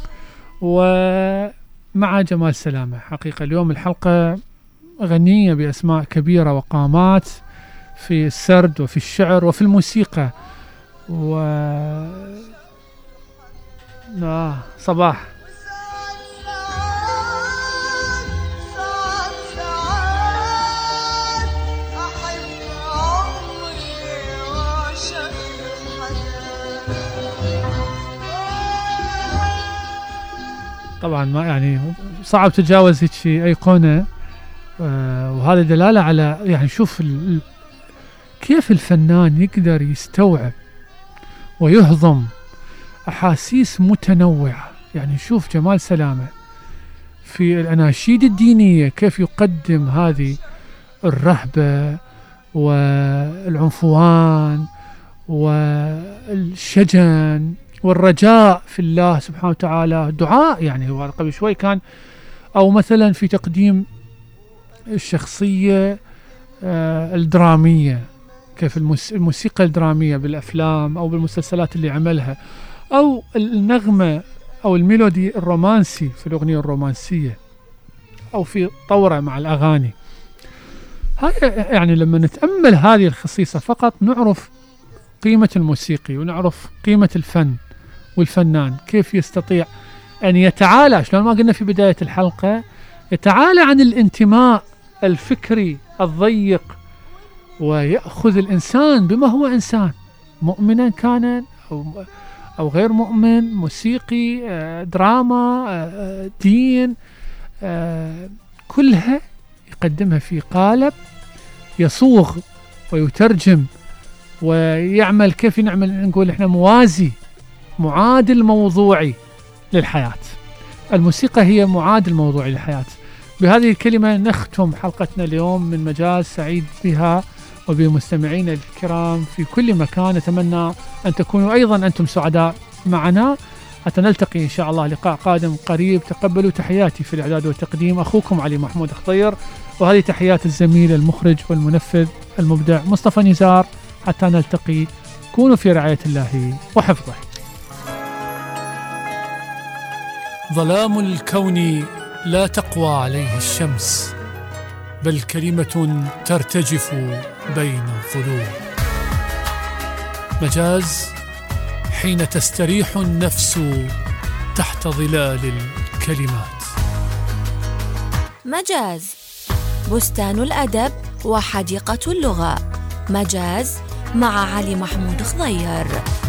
A: ومع جمال سلامة حقيقة اليوم الحلقة غنية بأسماء كبيرة وقامات في السرد وفي الشعر وفي الموسيقى. صباح طبعا ما يعني صعب تجاوز هيك أيقونة، وهذا دلالة على يعني شوف كيف الفنان يقدر يستوعب ويهضم أحاسيس متنوعة. يعني شوف جمال سلامة في الأناشيد الدينية كيف يقدم هذه الرهبة والعنفوان والشجن والرجاء في الله سبحانه وتعالى، دعاء. يعني هو قبل شوي كان، أو مثلا في تقديم الشخصية الدرامية، كيف الموسيقى الدرامية بالأفلام أو بالمسلسلات اللي عملها، أو النغمة أو الميلودي الرومانسي في الأغنية الرومانسية، أو في طورة مع الأغاني. هاي يعني لما نتأمل هذه الخصيصة فقط نعرف قيمة الموسيقي، ونعرف قيمة الفن والفنان، كيف يستطيع أن يتعالى، شلون ما قلنا في بداية الحلقة، يتعالى عن الانتماء الفكري الضيق، ويأخذ الإنسان بما هو إنسان، مؤمنا كان أو غير مؤمن، موسيقي، دراما، دين، كلها يقدمها في قالب يصوغ ويترجم ويعمل، كيف نعمل نقول إحنا موازي، معادل موضوعي للحياة. الموسيقى هي معادل موضوعي للحياة. بهذه الكلمة نختم حلقتنا اليوم من مجاز، سعيد بها وبمستمعينا الكرام في كل مكان. نتمنى أن تكونوا أيضا أنتم سعداء معنا، حتى نلتقي إن شاء الله لقاء قادم قريب. تقبلوا تحياتي في الإعداد والتقديم، أخوكم علي محمود خضير، وهذه تحيات الزميل المخرج والمنفذ المبدع مصطفى نزار. حتى نلتقي، كونوا في رعاية الله وحفظه.
G: ظلام الكون لا تقوى عليه الشمس، بل كلمة ترتجف بين الظلوم. مجاز حين تستريح النفس تحت ظلال الكلمات.
B: مجاز بستان الأدب وحديقة اللغة. مجاز مع علي محمود خضير.